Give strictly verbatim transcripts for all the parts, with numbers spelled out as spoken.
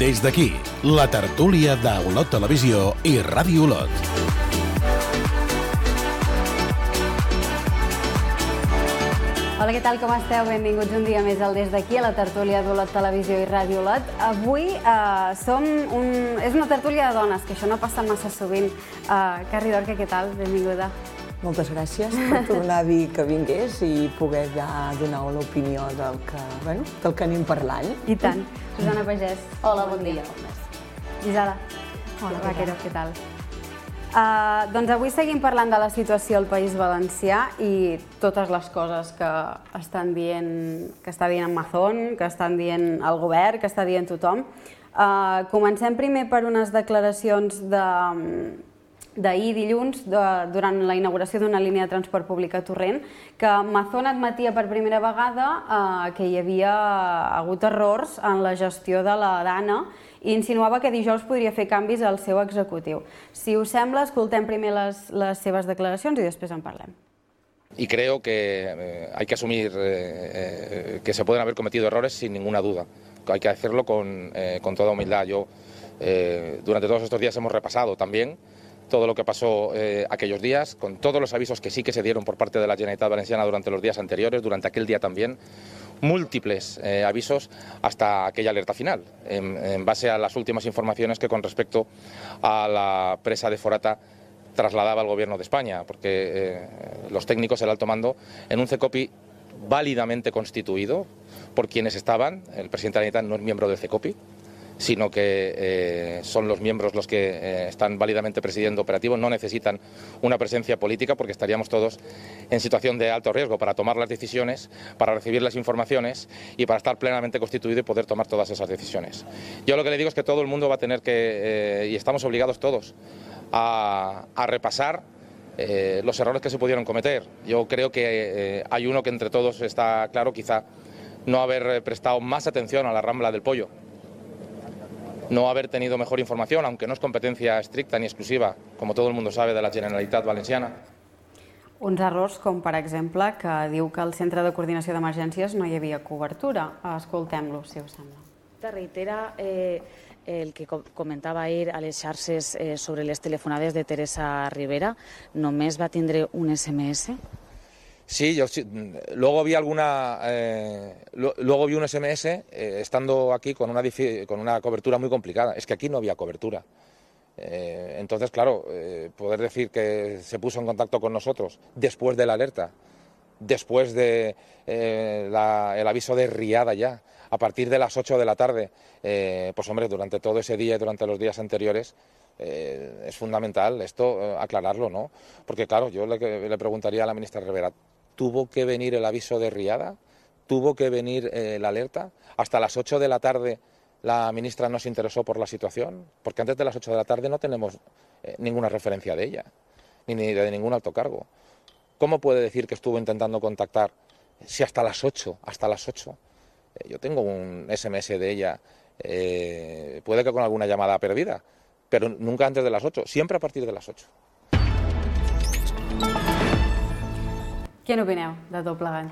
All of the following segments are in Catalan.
Des d'aquí, la tertúlia d'Olot Televisió i Ràdio Olot. Hola, què tal, com esteu? Benvinguts un dia més al Des d'aquí, a la tertúlia d'Olot Televisió i Ràdio Olot. Avui eh, som un... és una tertúlia de dones, que això no passa massa sovint. Eh, Carri Dorca, què tal? Benvinguda. Moltes gràcies per tornar a dir que vingués i poder ja donar l'opinió del que, bueno, del que anem parlant. I tant. Susana Pagès. Hola, bon dia. Gisela. Hola, Vaquero, què tal? Uh, doncs avui seguim parlant de la situació al País Valencià i totes les coses que estan dient, que està dient Amazon, que estan dient el govern, que està dient tothom. Uh, comencem primer per unes declaracions de, d'ahir dilluns, de, durant la inauguració d'una línia de transport públic a Torrent, que Amazon admetia per primera vegada uh, que hi havia hagut errors en la gestió de la DANA i insinuava que dijous podria fer canvis al seu executiu. Si us sembla, escoltem primer les, les seves declaracions i després en parlem. Y creo que eh, hay que asumir eh, eh, que se pueden haber cometido errores sin ninguna duda. Hay que hacerlo con, eh, con toda humildad. Yo, eh, durante todos estos días hemos repasado también todo lo que pasó eh, aquellos días, con todos los avisos que sí que se dieron por parte de la Generalitat Valenciana durante los días anteriores, durante aquel día también, múltiples eh, avisos hasta aquella alerta final, en, en base a las últimas informaciones que con respecto a la presa de Forata trasladaba el Gobierno de España, porque eh, los técnicos, el alto mando, en un CECOPI válidamente constituido por quienes estaban, el presidente de la Generalitat no es miembro del CECOPI, sino que eh, son los miembros los que eh, están válidamente presidiendo operativos, no necesitan una presencia política porque estaríamos todos en situación de alto riesgo para tomar las decisiones, para recibir las informaciones y para estar plenamente constituido y poder tomar todas esas decisiones. Yo lo que le digo es que todo el mundo va a tener que, eh, y estamos obligados todos, a, a repasar eh, los errores que se pudieron cometer. Yo creo que eh, hay uno que entre todos está claro, quizá no haber prestado más atención a la Rambla del Pollo, no haber tenido mejor información, aunque no es competencia estricta ni exclusiva, como todo el mundo sabe, de la Generalitat Valenciana. Uns errors com, per exemple, que diu que al Centre de Coordinació d'Emergències no hi havia cobertura. Escoltem-lo, si us sembla. Te reitera eh, el que comentava ahir a les xarxes eh, sobre les telefonades de Teresa Rivera. Només va tindre un S M S? Sí, yo sí, luego vi alguna, eh, lo, luego vi un S M S eh, estando aquí con una, con una cobertura muy complicada. Es que aquí no había cobertura. Eh, entonces, claro, eh, poder decir que se puso en contacto con nosotros después de la alerta, después de eh, la, el aviso de riada ya, a partir de las ocho de la tarde, eh, pues hombre, durante todo ese día y durante los días anteriores, eh, es fundamental esto eh, aclararlo, ¿no? Porque claro, yo le, le preguntaría a la ministra Rivera, ¿tuvo que venir el aviso de riada? ¿Tuvo que venir eh, la alerta? Hasta las ocho de la tarde la ministra no se interesó por la situación, porque antes de las ocho de la tarde no tenemos eh, ninguna referencia de ella, ni, ni de ningún alto cargo. ¿Cómo puede decir que estuvo intentando contactar si hasta las ocho, hasta las ocho? Eh, yo tengo un S M S de ella, eh, puede que con alguna llamada perdida, pero nunca antes de las ocho, siempre a partir de las ocho. Què n'opineu de tot plegat?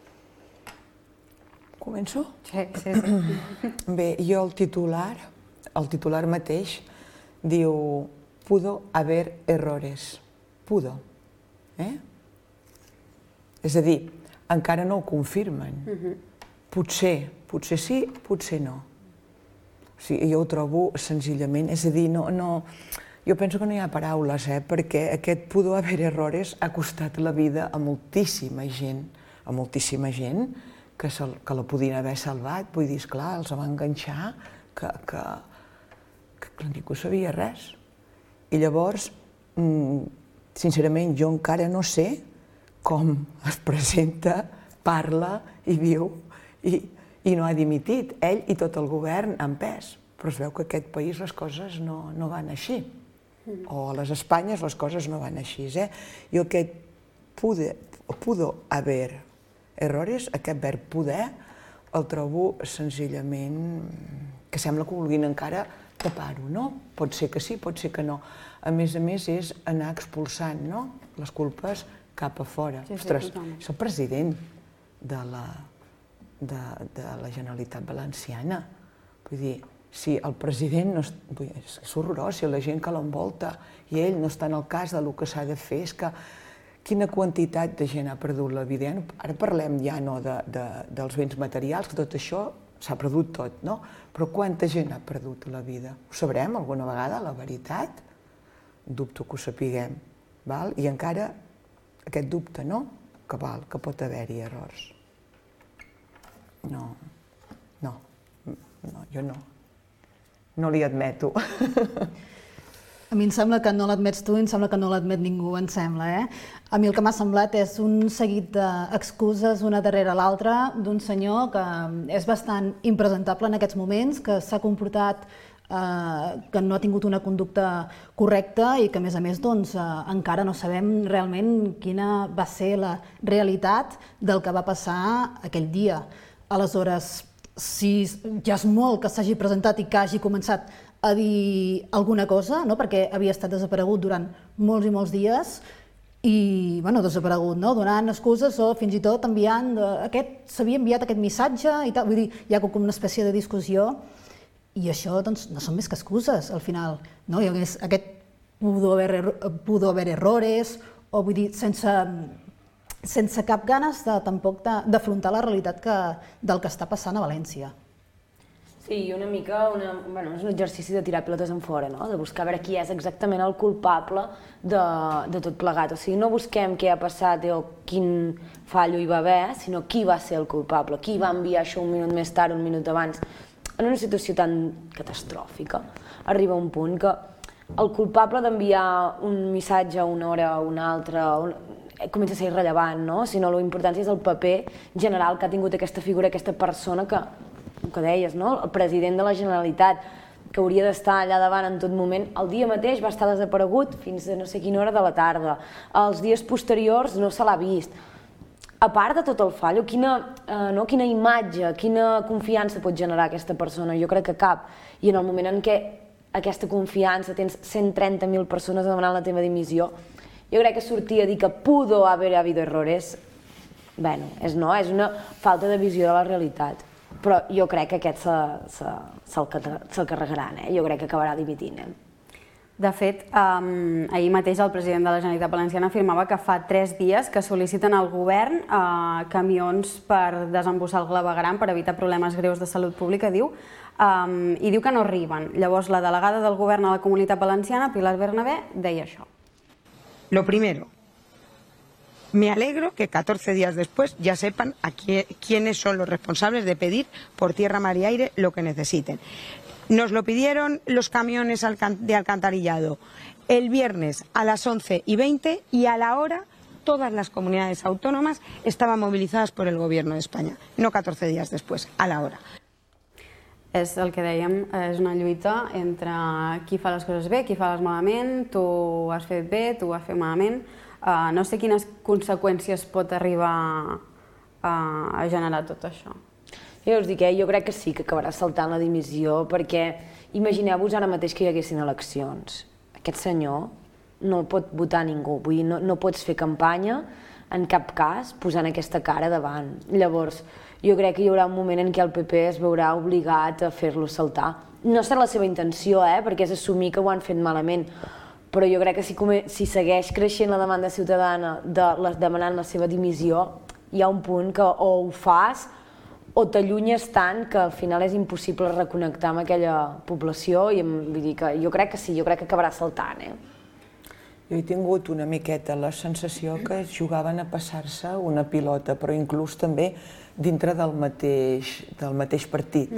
Començo? Sí, sí, sí. Bé, jo el titular, el titular mateix, diu pudo haver errores. Pudo. Eh? És a dir, encara no ho confirmen. Potser, potser sí, potser no. O sigui, jo ho trobo senzillament, és a dir, no... no jo penso que no hi ha paraules, eh, perquè aquest pudo haver errores ha costat la vida a moltíssima gent, a moltíssima gent que, se, que la podien haver salvat. Vull dir, esclar, els va enganxar que, que, que ningú sabia res. I llavors, sincerament, jo encara no sé com es presenta, parla i diu i, i no ha dimitit, ell i tot el govern en pes. Però es veu que a aquest país les coses no, no van així. O a les Espanyes les coses no van així. Eh? Jo aquest pude, pudo haver errores, aquest verb poder, el trobo senzillament que sembla que vulguin encara tapar-ho, no? Pot ser que sí, pot ser que no. A més a més és anar expulsant, no? Les culpes cap a fora. Ostres, és el president de la, de, de la Generalitat Valenciana. Vull dir, si el president no... És horrorós, si la gent que l'envolta i ell no està en el cas del que s'ha de fer, és que quina quantitat de gent ha perdut la vida. Ara parlem ja no dels béns materials, que tot això s'ha perdut tot, no? Però quanta gent ha perdut la vida? Ho sabrem alguna vegada, la veritat? Dubto que ho sapiguem. I encara aquest dubte, no? Que val, que pot haver-hi errors. No, no, jo no. No li admeto. A mi em sembla que no l'admets tu i em sembla que no l'admet ningú, em sembla, eh? A mi el que m'ha semblat és un seguit d'excuses una darrere l'altra d'un senyor que és bastant impresentable en aquests moments, que s'ha comportat, que no ha tingut una conducta correcta i que, a més a més, encara no sabem realment quina va ser la realitat del que va passar aquell dia. Aleshores, si ja és molt que s'hagi presentat i que hagi començat a dir alguna cosa, perquè havia estat desaparegut durant molts i molts dies, i, bueno, desaparegut, donant excuses o fins i tot enviant, s'havia enviat aquest missatge i tal, vull dir, hi ha com una espècie de discussió, i això no són més que excuses, al final, no? Hi hagués aquest pudo haver errores, o vull dir, sense sense cap ganes tampoc d'afrontar la realitat del que està passant a València. Sí, i una mica és un exercici de tirar pilotes enfora, de buscar a veure qui és exactament el culpable de tot plegat. O sigui, no busquem què ha passat o quin fallo hi va haver, sinó qui va ser el culpable, qui va enviar això un minut més tard, un minut abans. En una situació tan catastròfica, arriba un punt que el culpable d'enviar un missatge una hora o una altra comença a ser irrellevant, sinó l'important és el paper general que ha tingut aquesta figura, aquesta persona que, el que deies, el president de la Generalitat, que hauria d'estar allà davant en tot moment, el dia mateix va estar desaparegut fins a no sé quina hora de la tarda. Els dies posteriors no se l'ha vist. A part de tot el fallo, quina imatge, quina confiança pot generar aquesta persona? Jo crec que cap. I en el moment en què aquesta confiança, tens cent trenta mil persones demanant la teva dimissió, jo crec que sortir a dir que pudo haver habido errores, bueno, és no, és una falta de visió de la realitat. Però jo crec que aquest se'l carregaran, jo crec que acabarà dimitint. De fet, ahir mateix el president de la Generalitat Valenciana afirmava que fa tres dies que sol·liciten al govern camions per desembussar el clavegueram per evitar problemes greus de salut pública, diu, i diu que no arriben. Llavors, la delegada del govern a la Comunitat Valenciana, Pilar Bernabé, deia això. Lo primero, me alegro que catorce días después ya sepan a quiénes son los responsables de pedir por tierra, mar y aire lo que necesiten. Nos lo pidieron los camiones de alcantarillado el viernes a las once y veinte y a la hora todas las comunidades autónomas estaban movilizadas por el Gobierno de España, no catorce días después, a la hora. És el que dèiem, és una lluita entre qui fa les coses bé, qui fa les malament, tu ho has fet bé, tu ho has fet malament. No sé quines conseqüències pot arribar a generar tot això. Jo us dic, jo crec que sí que acabarà saltant la dimissió, perquè imagineu-vos ara mateix que hi haguessin eleccions. Aquest senyor no el pot votar ningú, vull dir, no pots fer campanya en cap cas posant aquesta cara davant. Llavors, jo crec que hi haurà un moment en què el P P es veurà obligat a fer-lo saltar. No serà la seva intenció, perquè és assumir que ho han fet malament, però jo crec que si segueix creixent la demanda ciutadana demanant la seva dimissió, hi ha un punt que o ho fas o t'allunyes tant que al final és impossible reconnectar amb aquella població i jo crec que sí, jo crec que acabarà saltant. Jo he tingut una miqueta la sensació que jugaven a passar-se una pilota, però inclús també dintre del mateix partit.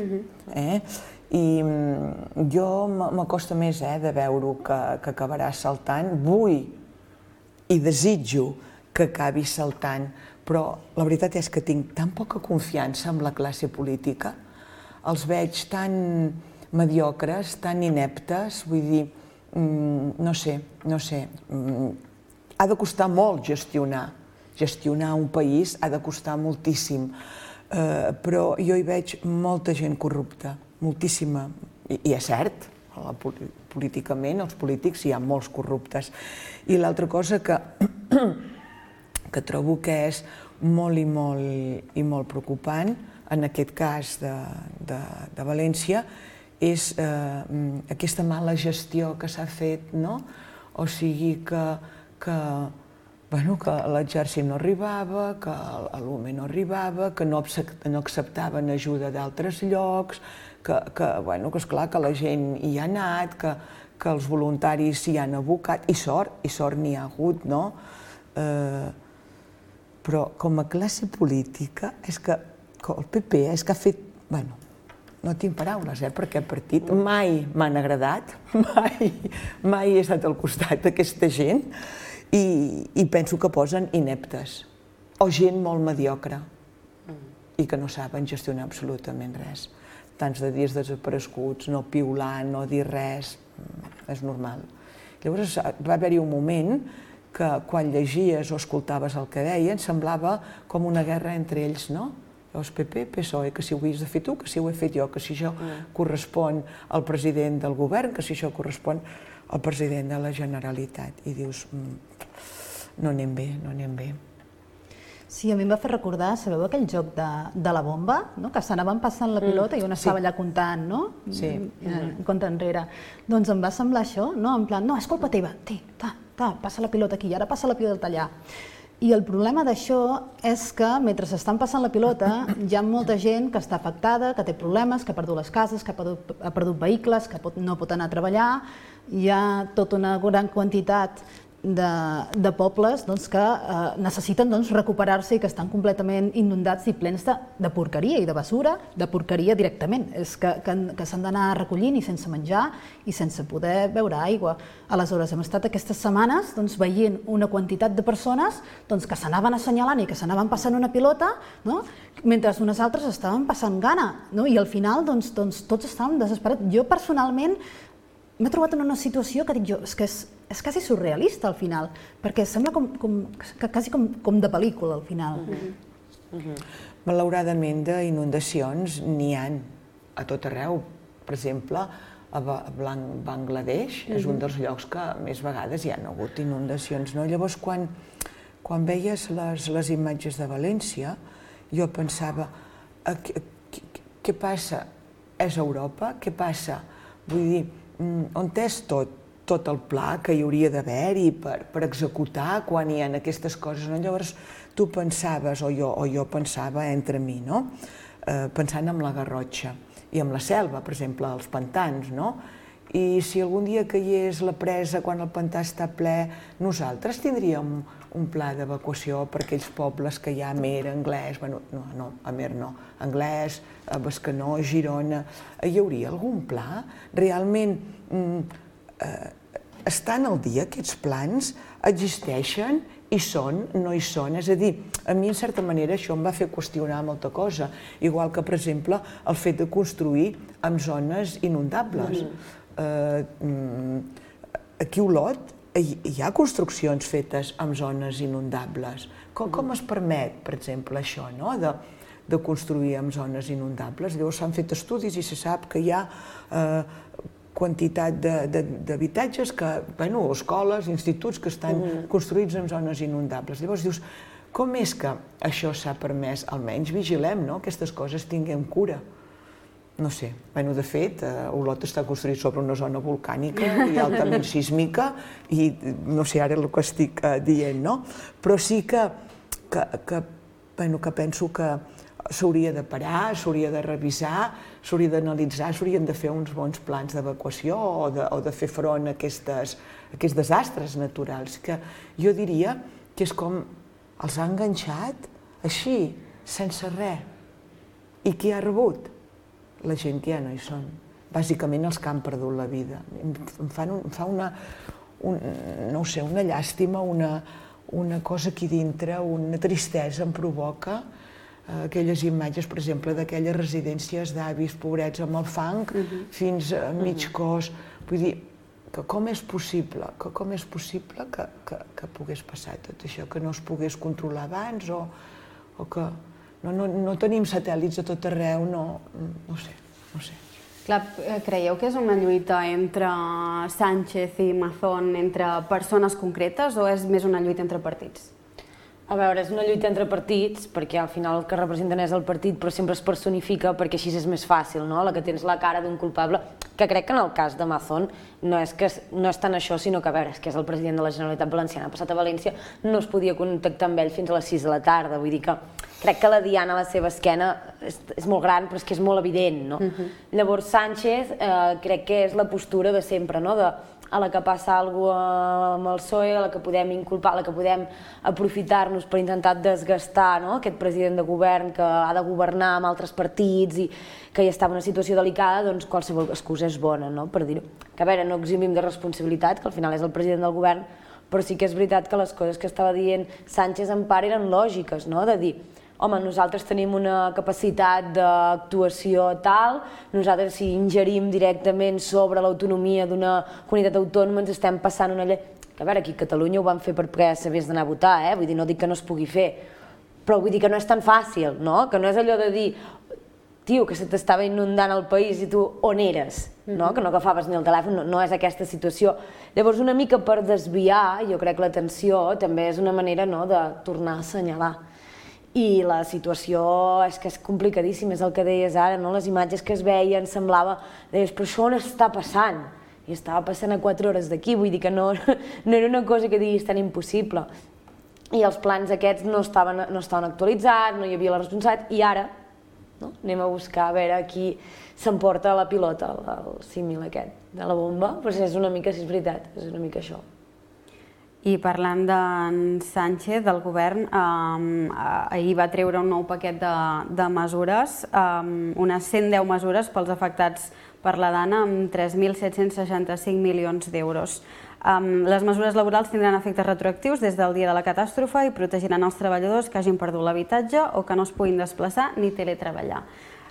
I jo m'acosta més de veure que acabarà saltant. Vull i desitjo que acabi saltant, però la veritat és que tinc tan poca confiança en la classe política, els veig tan mediocres, tan ineptes, vull dir, no sé, no sé, ha de costar molt gestionar, gestionar un país ha de costar moltíssim, però jo hi veig molta gent corrupta, moltíssima, i és cert, políticament, els polítics hi ha molts corruptes. I l'altra cosa que que trobo que és molt i molt i molt preocupant, en aquest cas de València, és aquesta mala gestió que s'ha fet, no? O sigui que que l'exèrcit no arribava, que l'U M E no arribava, que no acceptaven ajuda d'altres llocs, que, esclar, que la gent hi ha anat, que els voluntaris s'hi han abocat, i sort, i sort n'hi ha hagut, no? Però com a classe política, és que el P P és que ha fet, bueno, no tinc paraules, eh, per aquest partit, mai m'han agradat, mai he estat al costat d'aquesta gent, i penso que posen ineptes, o gent molt mediocre, i que no saben gestionar absolutament res. Tants de dies desapareguts, no piular, no dir res, és normal. Llavors va haver-hi un moment que quan llegies o escoltaves el que deien semblava com una guerra entre ells, no? Llavors P P, P S O E, que si ho havies de fer tu, que si ho he fet jo, que si això correspon al president del govern, que si això correspon al president de la Generalitat. I dius, no anem bé, no anem bé. Sí, a mi em va fer recordar, sabeu aquell joc de la bomba, que s'anaven passant la pilota i un estava allà comptant, no? Sí. Compte enrere. Doncs em va semblar això, no? En plan, no, és culpa teva, passa la pilota aquí, ara passa la pilota allà. I el problema d'això és que mentre s'estan passant la pilota hi ha molta gent que està afectada, que té problemes, que ha perdut les cases, que ha perdut vehicles, que no pot anar a treballar. Hi ha tota una gran quantitat de pobles que necessiten recuperar-se i que estan completament inundats i plens de porqueria i de basura, de porqueria directament, que s'han d'anar recollint i sense menjar i sense poder beure aigua. Aleshores, hem estat aquestes setmanes veient una quantitat de persones que s'anaven assenyalant i que s'anaven passant una pilota, mentre unes altres estaven passant gana. I al final tots estàvem desesperats. Jo personalment m'he trobat en una situació que dic jo, és que és quasi surrealista al final, perquè sembla quasi com de pel·lícula al final. Malauradament d'inundacions n'hi ha a tot arreu. Per exemple, a Bangladesh és un dels llocs que més vegades hi ha hagut inundacions. Llavors, quan veies les imatges de València, jo pensava, què passa? És Europa? Què passa? Vull dir, on és tot el pla que hi hauria d'haver-hi per executar quan hi ha aquestes coses? Llavors tu pensaves, o jo pensava entre mi, pensant en la Garrotxa i en la selva, per exemple, els pantans, i si algun dia caigués la presa quan el pantà està ple, nosaltres tindríem un pla d'evacuació per aquells pobles que hi ha a Amer, Anglès, no, Amer no, Anglès, Bescanó, Girona, hi hauria algun pla? Realment estan al dia aquests plans? Existeixen? Hi són? No hi són? És a dir, a mi en certa manera això em va fer qüestionar molta cosa, igual que per exemple el fet de construir en zones inundables. Aquí a Olot hi ha construccions fetes en zones inundables. Com es permet, per exemple, això, de construir en zones inundables? Llavors s'han fet estudis i se sap que hi ha quantitat d'habitatges, escoles, instituts que estan construïts en zones inundables. Llavors dius, com és que això s'ha permès? Almenys vigilem, no?, aquestes coses, tinguem cura. No sé, de fet, Olot està construït sobre una zona volcànica i altament sísmica i no sé ara el que estic dient, no? Però sí que penso que s'hauria de parar, s'hauria de revisar, s'hauria d'analitzar, s'haurien de fer uns bons plans d'evacuació o de fer front a aquests desastres naturals, que jo diria que és com els ha enganxat així, sense res. I qui ha rebut? La gent que ja no hi són. Bàsicament els que han perdut la vida. Em fa una, no sé, una llàstima, una cosa aquí dintre, una tristesa em provoca aquelles imatges, per exemple, d'aquelles residències d'avis pobrets amb el fang fins a mig cos. Vull dir, que com és possible, que com és possible que pogués passar tot això, que no es pogués controlar abans o que no tenim satèl·lits a tot arreu, no sé, no sé. Clar, creieu que és una lluita entre Sánchez i Mazón, entre persones concretes, o és més una lluita entre partits? A veure, és una lluita entre partits, perquè al final el que representen és el partit, però sempre es personifica perquè així és més fàcil, no? La que tens la cara d'un culpable, que crec que en el cas de Mazón no és, que, no és tant això, sinó que, a veure, és que és el president de la Generalitat Valenciana. Ha passat a València, no es podia contactar amb ell fins a les sis de la tarda, vull dir que crec que la diana a la seva esquena és, és molt gran, però és que és molt evident, no? Uh-huh. Llavors Sánchez eh, crec que és la postura de sempre, no? De, a la que passa alguna cosa amb el P S O E, a la que podem inculpar, a la que podem aprofitar-nos per intentar desgastar, no? Aquest president de govern que ha de governar amb altres partits i que ja està en una situació delicada, doncs qualsevol excusa és bona, no? Per dir-ho. Que a veure, no eximim de responsabilitat, que al final és el president del govern, però sí que és veritat que les coses que estava dient Sánchez en part eren lògiques, no? De dir, home, nosaltres tenim una capacitat d'actuació tal, nosaltres si ingerim directament sobre l'autonomia d'una comunitat autònoma ens estem passant una llei... Que a veure, aquí a Catalunya ho van fer perquè s'hagués d'anar a votar, eh? Vull dir, no dic que no es pugui fer, però vull dir que no és tan fàcil, no? Que no és allò de dir, tio, que se t'estava inundant el país i tu on eres, no? Que no agafaves ni el telèfon, no, no és aquesta situació. Llavors, una mica per desviar, jo crec que l'atenció també és una manera, no?, de tornar a assenyalar. I la situació és que és complicadíssima, és el que deies ara, no? Les imatges que es veien semblava, deies, però això on està passant? I estava passant a quatre hores d'aquí, vull dir que no, no era una cosa que diguis tan impossible. I els plans aquests no estaven, no estaven actualitzats, no hi havia la responsabilitat, i ara, no? Anem a buscar a veure qui s'emporta la pilota, el símil aquest de la bomba, però és una mica, si és veritat, és una mica això. I parlant d'en Sánchez, del govern, eh, ahir va treure un nou paquet de, de mesures, eh, unes cent deu mesures pels afectats per la Dana, amb tres mil set-cents seixanta-cinc milions d'euros. Eh, les mesures laborals tindran efectes retroactius des del dia de la catàstrofe i protegiran els treballadors que hagin perdut l'habitatge o que no es puguin desplaçar ni teletreballar.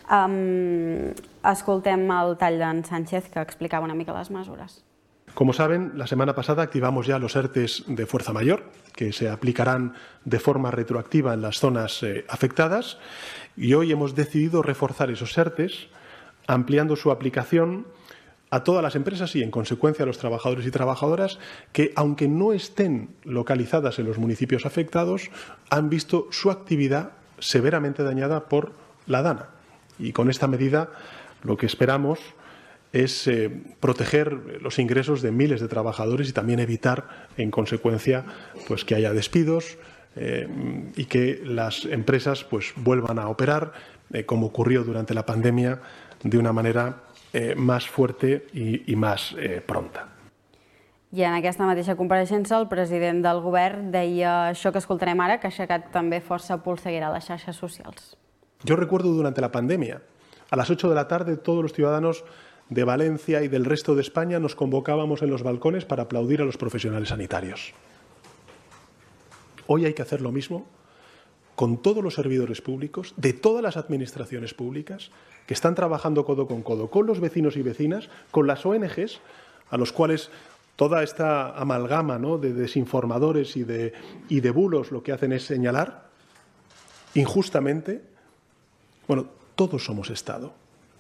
Eh, escoltem el tall d'en Sánchez que explicava una mica les mesures. Como saben, la semana pasada activamos ya los ERTEs de fuerza mayor, que se aplicarán de forma retroactiva en las zonas eh, afectadas, y hoy hemos decidido reforzar esos ERTEs, ampliando su aplicación a todas las empresas y, en consecuencia, a los trabajadores y trabajadoras que, aunque no estén localizadas en los municipios afectados, han visto su actividad severamente dañada por la Dana. Y con esta medida lo que esperamos es eh, proteger los ingresos de miles de trabajadores y también evitar, en consecuencia, pues, que haya despidos eh, y que las empresas pues, vuelvan a operar, eh, como ocurrió durante la pandemia, de una manera eh, más fuerte i, i més eh, pronta. I en aquesta mateixa compareixença el president del govern deia això que escoltarem ara, que ha aixecat també força polseguera a les xarxes socials. Yo recuerdo durante la pandemia, a las ocho de la tarde, todos los ciudadanos de Valencia y del resto de España nos convocábamos en los balcones para aplaudir a los profesionales sanitarios. Hoy hay que hacer lo mismo con todos los servidores públicos, de todas las administraciones públicas, que están trabajando codo con codo, con los vecinos y vecinas, con las O N Ges, a los cuales toda esta amalgama, ¿no?, de desinformadores y de, y de bulos lo que hacen es señalar injustamente. Bueno, todos somos Estado.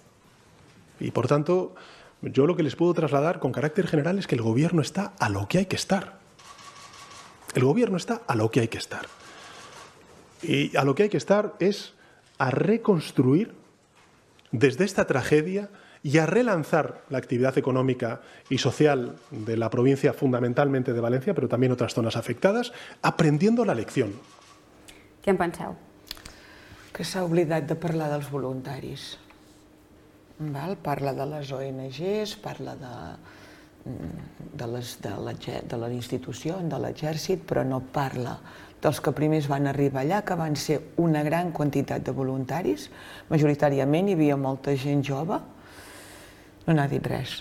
Y, por tanto, yo lo que les puedo trasladar con carácter general es que el Gobierno está a lo que hay que estar. El Gobierno está a lo que hay que estar. Y a lo que hay que estar es a reconstruir desde esta tragedia y a relanzar la actividad económica y social de la provincia, fundamentalmente de Valencia, pero también otras zonas afectadas, aprendiendo la lección. Què en penseu? Que s'ha oblidat de parlar dels voluntaris. Val? Parla de les O N Ges, parla de, de, les, de, de la institució, de l'exèrcit, però no parla dels que primers van arribar allà, que van ser una gran quantitat de voluntaris. Majoritàriament hi havia molta gent jove. No n'ha dit res.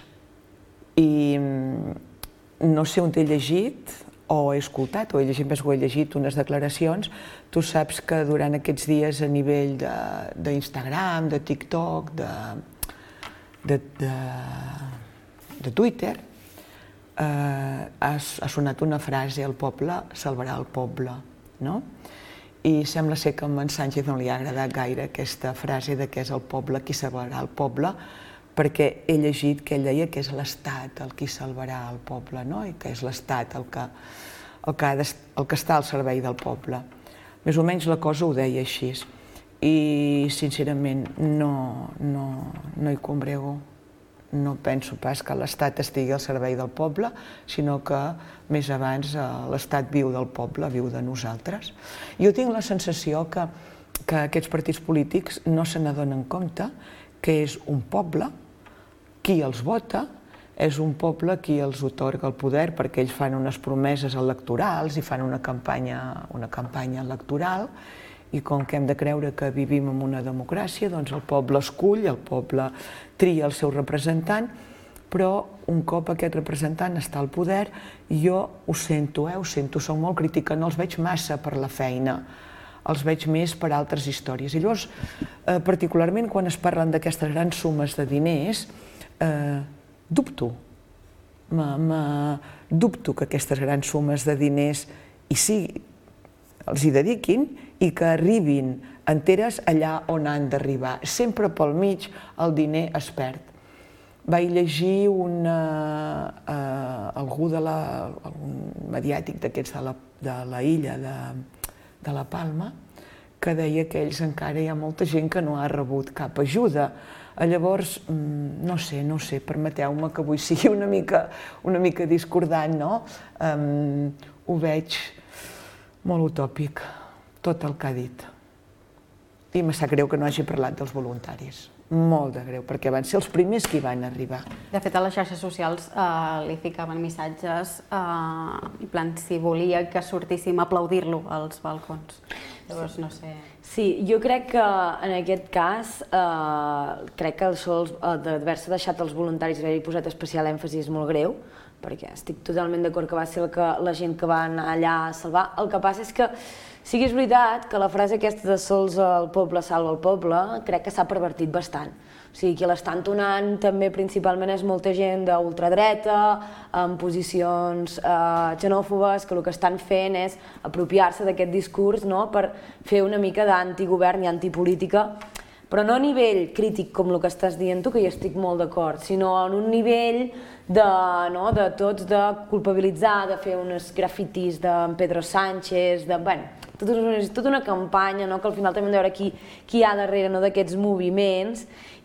I no sé on t'he llegit, o he escoltat, o he llegit, més ho he llegit, unes declaracions. Tu saps que durant aquests dies a nivell d'Instagram, de, de TikTok, de, de, de, de Twitter, eh, ha, ha sonat una frase, el poble salvarà el poble, no? I sembla ser que a en Sánchez no li ha agradat gaire aquesta frase de que és el poble qui salvarà el poble, perquè he llegit que ell deia que és l'Estat el qui salvarà el poble, no? I que és l'Estat el que, el, que ha de, el que està al servei del poble. Més o menys la cosa ho deia així. I, sincerament, no, no, no hi combrego. No penso pas que l'Estat estigui al servei del poble, sinó que més abans l'Estat viu del poble, viu de nosaltres. Jo tinc la sensació que, que aquests partits polítics no se n'adonen compte que és un poble qui els vota, és un poble qui els otorga el poder perquè ells fan unes promeses electorals i fan una campanya, una campanya electoral, i com que hem de creure que vivim en una democràcia, doncs el poble escull, el poble tria el seu representant, però un cop aquest representant està al poder, jo ho sento, eh, ho sento, soc molt crítica, no els veig massa per la feina, els veig més per altres històries. I llavors, eh, particularment quan es parlen d'aquestes grans sumes de diners, eh, dubto, me, me, dubto que aquestes grans sumes de diners hi sigui, els hi dediquin i que arribin enteres allà on han d'arribar. Sempre pel mig el diner es perd. Vaig llegir una, uh, algú de la, un mediàtic d'aquests de, la, de la illa de, de la Palma que deia que ells encara hi ha molta gent que no ha rebut cap ajuda. Llavors, no sé, no sé, permeteu-me que avui sigui una mica, una mica discordant, no? Um, ho veig molt utòpic, tot el que ha dit. I me sap greu que no hagi parlat dels voluntaris. Molt de greu, perquè van ser els primers que hi van arribar. De fet, a les xarxes socials eh, li ficaven missatges, eh, en plan, si volia que sortíssim a aplaudir-lo als balcons. Llavors, no sé... Sí, jo crec que en aquest cas, eh, crec que això d'haver-se deixat els voluntaris i haver-hi posat especial èmfasi és molt greu, perquè estic totalment d'acord que va ser el que, la gent que va anar allà a salvar. El que passa és que sí que és veritat que la frase aquesta de sols el poble salva el poble crec que s'ha pervertit bastant. O sigui, qui l'està entonant també principalment és molta gent d'ultradreta, en posicions eh, xenòfobes, que el que estan fent és apropiar-se d'aquest discurs, no?, per fer una mica d'antigovern i antipolítica, però no a nivell crític com el que estàs dient tu, que hi estic molt d'acord, sinó en un nivell de, no, de tots de culpabilitzar, de fer uns grafitis de Pedro Sánchez, de, bueno, tota una, tota una campanya, no, que al final també hem de veure qui, qui hi ha darrere, no, d'aquests moviments,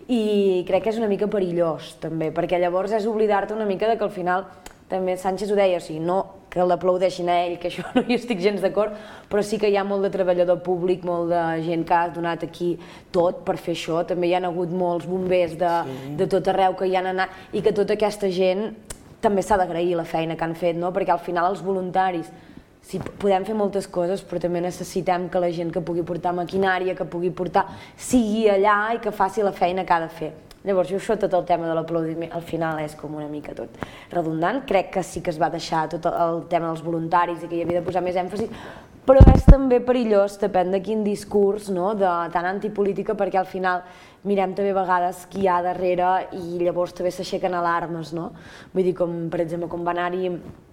i crec que és una mica perillós també, perquè llavors és oblidar-te una mica de que al final, també Sánchez ho deia, o sigui, no que l'aplaudeixin a ell, que això no hi estic gens d'acord, però sí que hi ha molt de treballador públic, molt de gent que ha donat aquí tot per fer això, també hi ha hagut molts bombers de, sí. de tot arreu que hi han anat, i que tota aquesta gent també s'ha d'agrair la feina que han fet, no? Perquè al final els voluntaris, sí, podem fer moltes coses, però també necessitem que la gent que pugui portar maquinària, que pugui portar, sigui allà i que faci la feina que ha de fer. Llavors, jo això, tot el tema de l'aplaudiment, al final és com una mica tot redundant. Crec que sí que es va deixar tot el tema dels voluntaris i que hi havia de posar més èmfasi, però és també perillós, depèn de quin discurs, no?, de tan antipolítica, perquè al final mirem també a vegades qui hi ha darrere i llavors també s'aixequen alarmes, no? Vull dir, com per exemple, com va anar-hi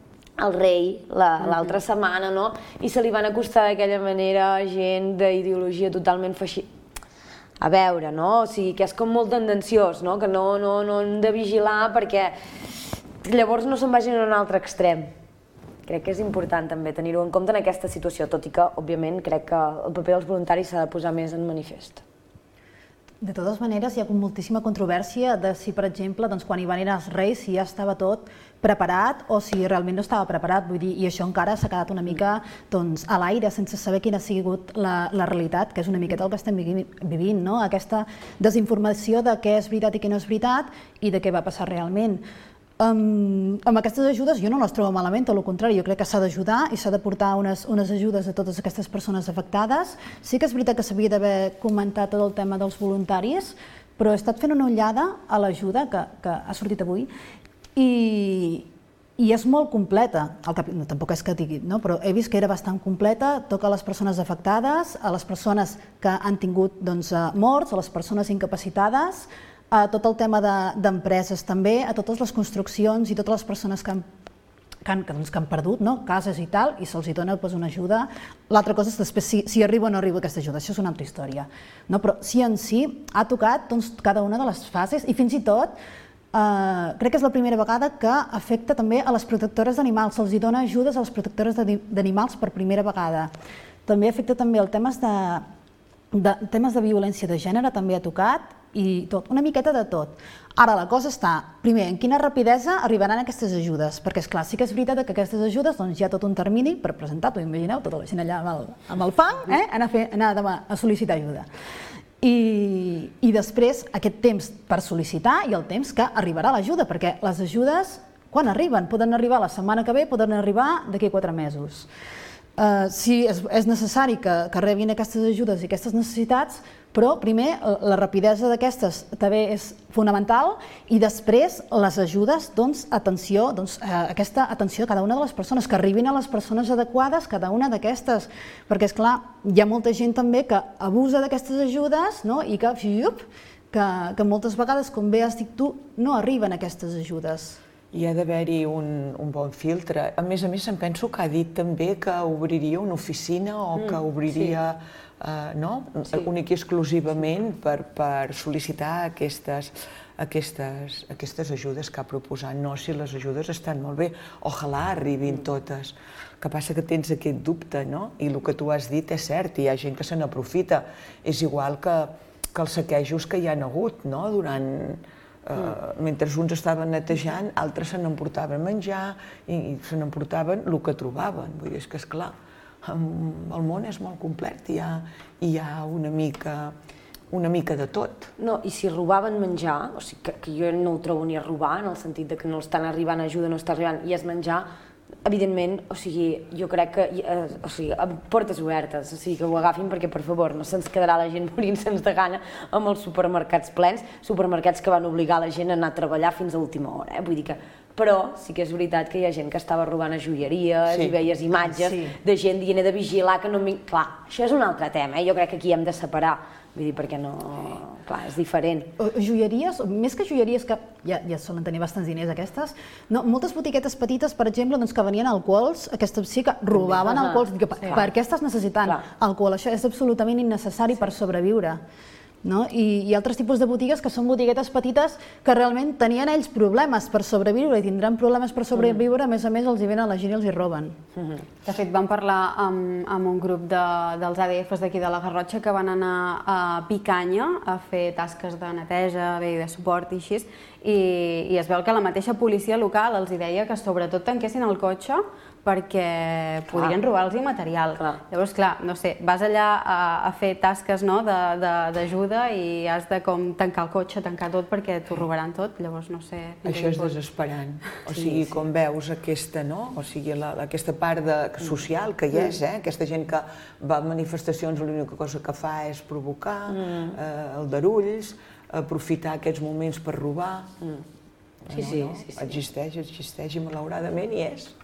el rei l'altra setmana, no?, i se li van acostar d'aquella manera gent d'ideologia totalment feixista. A veure, no? O sigui, que és com molt tendenciós, no? Que no, no, no hem de vigilar perquè llavors no se'n vagin a un altre extrem. Crec que és important també tenir-ho en compte en aquesta situació, tot i que, òbviament, crec que el paper dels voluntaris s'ha de posar més en manifest. De totes maneres, hi ha moltíssima controvèrsia de si, per exemple, doncs, quan hi van anar els reis, si ja estava tot preparat o si realment no estava preparat, vull dir, i això encara s'ha quedat una mica doncs, a l'aire, sense saber quina ha sigut la, la realitat, que és una miqueta el que estem vivint, no? Aquesta desinformació de què és veritat i què no és veritat i de què va passar realment. Um, amb aquestes ajudes jo no les trobo malament, tot el contrari, jo crec que s'ha d'ajudar i s'ha de portar unes, unes ajudes a totes aquestes persones afectades. Sí que és veritat que s'havia d'haver comentat tot el tema dels voluntaris, però he estat fent una ullada a l'ajuda que, que ha sortit avui i, i és molt completa, el cap, no, tampoc és que digui, no? Però he vist que era bastant completa, toca a les persones afectades, a les persones que han tingut doncs, morts, a les persones incapacitades, a tot el tema d'empreses de, també, a totes les construccions i totes les persones que han, que han, que, doncs, que han perdut, no? Cases i tal, i se'ls dona doncs, una ajuda. L'altra cosa és després si, si arriba o no arriba aquesta ajuda, això és una altra història. No? Però sí en si ha tocat doncs, cada una de les fases i fins i tot eh, crec que és la primera vegada que afecta també a les protectores d'animals, se'ls dona ajudes a les protectores d'animals per primera vegada. també afecta també el temes de, de, temes de violència de gènere, també ha tocat, i tot, una miqueta de tot. Ara la cosa està, primer, en quina rapidesa arribaran aquestes ajudes, perquè és clar, sí que és veritat que aquestes ajudes doncs, hi ha tot un termini per presentar-ho, imagineu, tota la gent allà amb el, amb el fang, eh? anar, a fer, anar a, a sol·licitar ajuda. I, I després aquest temps per sol·licitar i el temps que arribarà l'ajuda, perquè les ajudes, quan arriben? Poden arribar la setmana que ve, poden arribar d'aquí a quatre mesos. Uh, sí, és, és necessari que, que rebin aquestes ajudes i aquestes necessitats, però primer la rapidesa d'aquestes també és fonamental i després les ajudes, doncs, atenció, doncs, eh, aquesta atenció a cada una de les persones, que arribin a les persones adequades cada una d'aquestes, perquè és clar, hi ha molta gent també que abusa d'aquestes ajudes, no? I que, que, que moltes vegades, com bé has dit tu, no arriben aquestes ajudes. Hi ha d'haver-hi un, un bon filtre. A més a més, em penso que ha dit també que obriria una oficina o que obriria sí. eh, no? sí. únic i exclusivament sí. per, per sol·licitar aquestes, aquestes, aquestes ajudes que ha proposat. No, si les ajudes estan molt bé, ojalà arribin totes. El que passa que tens aquest dubte, no? I el que tu has dit és cert, hi ha gent que se n'aprofita. És igual que, que els saquejos que hi ha hagut, no? Durant... Uh, mentre uns estaven netejant, altres se n'emportaven menjar i, i se n'emportaven el que trobaven. Vull dir, és que és clar, el món és molt complet, hi ha, hi ha una mica, una mica de tot. No, i si robaven menjar, o sigui, que, que jo no ho trobo ni a robar, en el sentit de que no estan arribant ajuda, no està arribant, i és menjar, evidentment, o sigui, jo crec que, eh, o sigui, amb portes obertes, o sigui, que ho agafin perquè, per favor, no se'ns quedarà la gent morint-se'ns de gana amb els supermercats plens, supermercats que van obligar la gent a anar a treballar fins a última hora, eh? Vull dir que... Però sí que és veritat que hi ha gent que estava robant a joieries sí. i veies imatges sí. de gent dient he de vigilar que no... Clar, això és un altre tema, eh? Jo crec que aquí hem de separar, vull dir, perquè no... Clar, és diferent. Joieries, més que joieries, que ja, ja solen tenir bastants diners aquestes, no, moltes botiquetes petites, per exemple, doncs, que venien alcohols, aquestes sí que robaven uh-huh. alcohols, que, sí. per què estàs necessitant Clar. alcohol? Això és absolutament innecessari sí. per sobreviure. No? I hi ha altres tipus de botigues que són botiguetes petites que realment tenien ells problemes per sobreviure i tindran problemes per sobreviure, a més a més els hi venen a la gent i els hi roben. De fet, vam parlar amb, amb un grup de, dels A D Fs d'aquí de la Garrotxa que van anar a Picanya a fer tasques de neteja i de suport i així, i, i es veu que la mateixa policia local els deia que sobretot tanquessin el cotxe perquè podrien robar-los material. Clar. Llavors, clar, no sé, vas allà a, a fer tasques no, d'ajuda i has de com tancar el cotxe, tancar tot perquè t'ho robaran tot, llavors no sé... Això és desesperant. O sigui, sí, sí. com veus aquesta, no? O sigui, la, aquesta part de, social que hi és, eh? Aquesta gent que va a manifestacions l'única cosa que fa és provocar, mm. eh, aldarulls, aprofitar aquests moments per robar. Mm. Sí, no, sí, no? sí, sí. Existeix, existeix i malauradament hi és.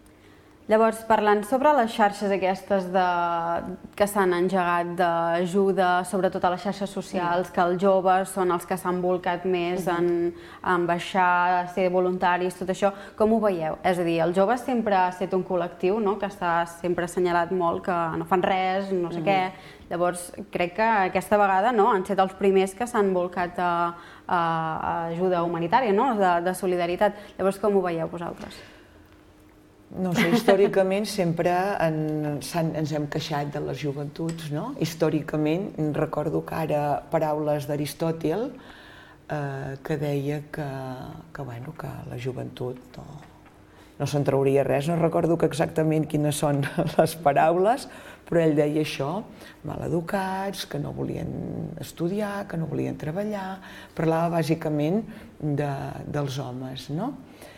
Llavors, parlant sobre les xarxes aquestes de, que s'han engegat d'ajuda, sobretot a les xarxes socials, que els joves són els que s'han volcat més en, en baixar, ser voluntaris, tot això, com ho veieu? És a dir, els joves sempre ha estat un col·lectiu no? que s'ha sempre assenyalat molt, que no fan res, no sé què. Llavors, crec que aquesta vegada no? han estat els primers que s'han volcat a, a ajuda humanitària, no? de, de solidaritat. Llavors, com ho veieu vosaltres? No sé, històricament sempre en, ens hem queixat de les joventuts, no? Històricament, recordo que ara paraules d'Aristòtil eh, que deia que, que, bueno, que la joventut no, no se'n trauria res, no recordo que exactament quines són les paraules, però ell deia això, maleducats, que no volien estudiar, que no volien treballar, parlava bàsicament de, dels homes, no?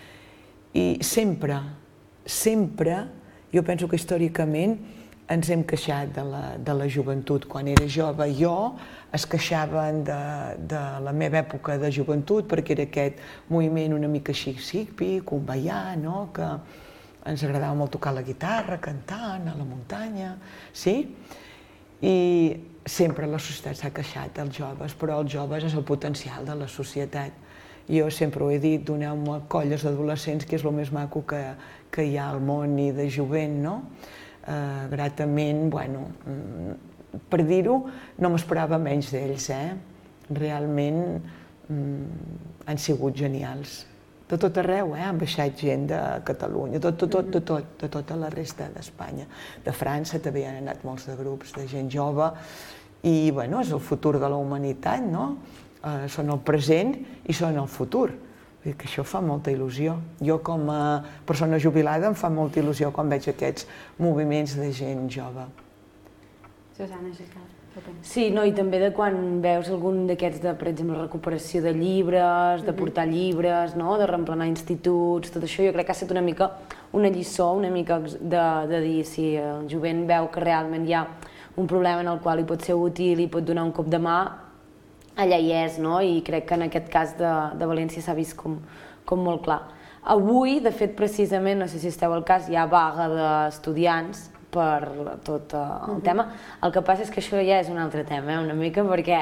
I sempre, sempre, jo penso que històricament ens hem queixat de la, de la joventut. Quan era jove jo es queixaven de, de la meva època de joventut perquè era aquest moviment una mica xic-xic, conveiar, no? Que ens agradava molt tocar la guitarra, cantant, a la muntanya, sí? I sempre la societat s'ha queixat dels joves, però els joves és el potencial de la societat. Jo sempre ho he dit, doneu-me colles d'adolescents, que és el més maco que, que hi ha al món i de jovent, no? Uh, gratament, bueno, per dir-ho, no m'esperava menys d'ells, eh? Realment um, han sigut genials, de tot arreu, han baixat gent de Catalunya, de tota la resta d'Espanya. De França també han anat molts de grups de gent jove i, bueno, és el futur de la humanitat, no? Són el present i són el futur. Vull dir que això fa molta il·lusió. Jo, com a persona jubilada, em fa molta il·lusió quan veig aquests moviments de gent jove. Susana Gical. Sí, no, i també de quan veus algun d'aquests, per exemple, recuperació de llibres, de portar llibres, de reemplenar instituts, tot això, jo crec que ha estat una mica una lliçó, una mica de dir si el jovent veu que realment hi ha un problema en el qual hi pot ser útil i pot donar un cop de mà, allà hi és, no? I crec que en aquest cas de València s'ha vist com molt clar. Avui, de fet, precisament, no sé si esteu al cas, hi ha vaga d'estudiants per tot el tema. El que passa és que això ja és un altre tema, una mica, perquè,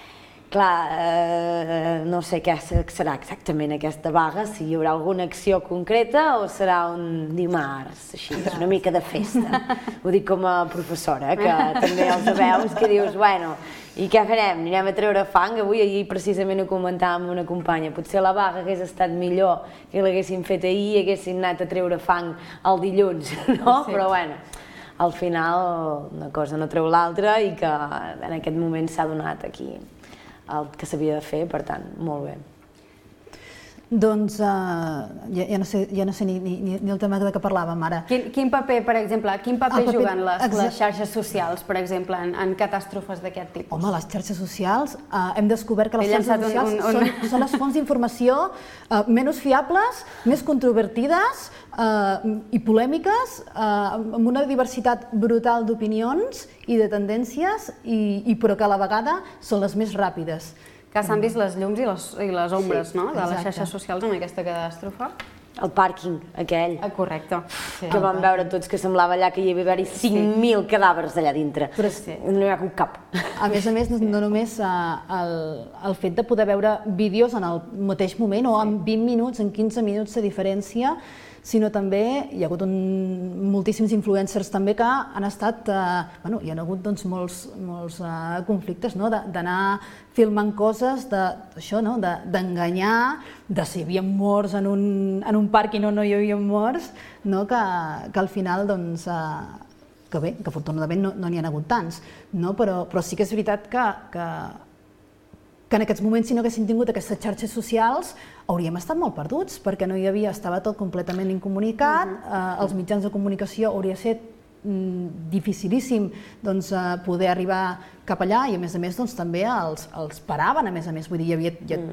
clar, no sé què serà exactament aquesta vaga, si hi haurà alguna acció concreta o serà un dimarts, així, una mica de festa. Ho dic com a professora, que també els veus, que dius, bueno, i què farem? Anirem a treure fang? Avui, ahir precisament ho comentàvem amb una companya, potser la vaga hagués estat millor que l'haguessin fet ahir i haguessin anat a treure fang el dilluns, no? Però bueno, al final una cosa no treu l'altra i que en aquest moment s'ha donat aquí el que s'havia de fer, per tant, molt bé. Doncs ja no sé ni el tema de què parlàvem ara. Quin paper, per exemple, quin paper juguen les xarxes socials, per exemple, en catàstrofes d'aquest tipus? Home, les xarxes socials, hem descobert que les xarxes socials són les fonts d'informació menys fiables, més controvertides i polèmiques, amb una diversitat brutal d'opinions i de tendències, però que a la vegada són les més ràpides. Que s'han vist les llums i les ombres de les xarxes socials en aquesta catàstrofe. El pàrquing, aquell. Correcte. Que vam veure tots que semblava allà que hi havia d'haver-hi cinc mil cadàvers allà dintre. No hi ha hagut cap. A més a més, no només el fet de poder veure vídeos en el mateix moment o en vint minuts, en quinze minuts de diferència, sinó també hi ha hagut moltíssims influencers també que han estat, bueno, hi ha hagut molts conflictes, d'anar filmant coses, d'això, d'enganyar, de si hi havia morts en un parc i no hi havia morts, que al final, doncs, que bé, que afortunadament no n'hi ha hagut tants, però sí que és veritat que que en aquests moments, si no haguessin tingut aquestes xarxes socials, hauríem estat molt perduts, perquè no hi havia, estava tot completament incomunicat, els mitjans de comunicació hauria estat dificilíssim poder arribar cap allà i a més a més també els paraven, a més a més, vull dir, hi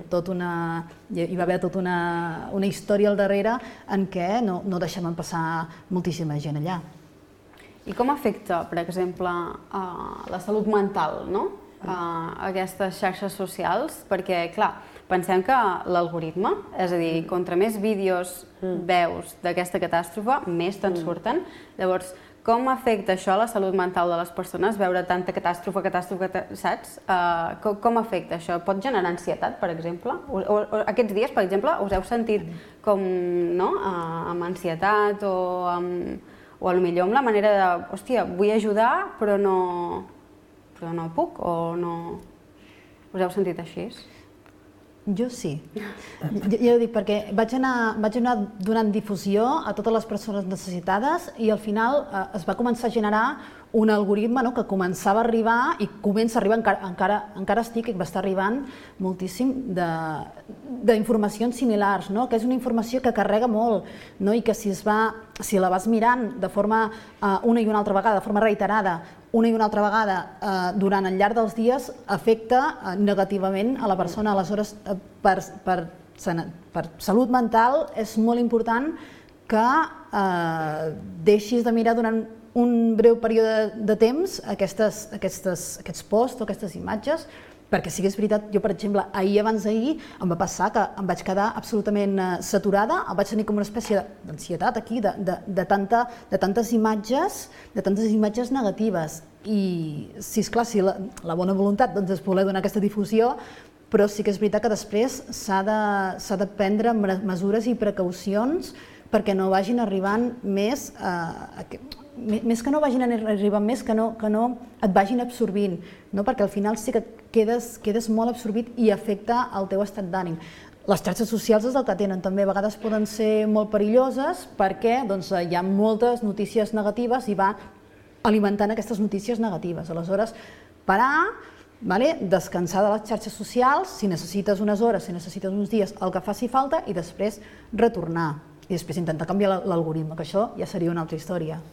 va haver tota una història al darrere en què no deixaven passar moltíssima gent allà. I com afecta, per exemple, la salut mental, no? Aquestes xarxes socials, perquè, clar, pensem que l'algoritme, és a dir, contra més vídeos veus d'aquesta catàstrofe, més te'n surten. Llavors, com afecta això a la salut mental de les persones, veure tanta catàstrofe, catàstrofe, saps? Com afecta això? Pot generar ansietat, per exemple? Aquests dies, per exemple, us heu sentit com, no?, amb ansietat o potser amb la manera de, hòstia, vull ajudar, però no... però no puc, o no... Us heu sentit així? Jo sí. Ja ho dic, perquè vaig anar donant difusió a totes les persones necessitades i al final es va començar a generar un algoritme que començava a arribar i comença a arribar, encara estic, i va estar arribant moltíssim d'informacions similars, que és una informació que carrega molt i que si la vas mirant de forma una i una altra vegada, de forma reiterada, una i una altra vegada durant el llarg dels dies, afecta negativament a la persona. Aleshores, per salut mental és molt important que deixis de mirar durant un breu període de temps aquests posts o aquestes imatges, perquè sí que és veritat, jo per exemple, ahir abans d'ahir em va passar que em vaig quedar absolutament saturada, em vaig tenir com una espècie d'ansietat aquí, de tantes imatges, de tantes imatges negatives. I, si esclar, si la bona voluntat és voler donar aquesta difusió, però sí que és veritat que després s'ha de prendre mesures i precaucions perquè no vagin arribant més, més que no vagin arribant més, que no et vagin absorbint, perquè al final sí que quedes molt absorbit i afecta el teu estat d'ànim. Les xarxes socials és el que tenen, també a vegades poden ser molt perilloses perquè doncs, hi ha moltes notícies negatives i va alimentant aquestes notícies negatives. Aleshores, parar, vale? Descansar de les xarxes socials, si necessites unes hores, si necessites uns dies, el que faci falta, i després retornar. I després intentar canviar l'algoritme, que això ja seria una altra història.